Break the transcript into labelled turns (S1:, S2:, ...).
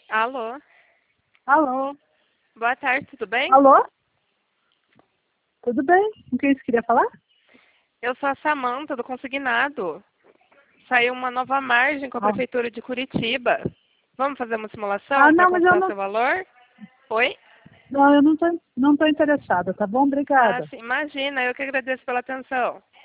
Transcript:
S1: Alô?
S2: Alô?
S1: Boa tarde, tudo bem?
S2: Alô? Tudo bem? Com quem você queria falar?
S1: Eu sou a Samanta do Consignado. Saiu uma nova margem com a
S2: Ah,
S1: Prefeitura de Curitiba. Vamos fazer uma simulação para
S2: não, mas eu
S1: consultar
S2: não,
S1: seu valor? Oi?
S2: não, eu não tô interessada, tá bom?
S1: Ah,
S2: Obrigada.
S1: sim, imagina, eu que agradeço pela atenção.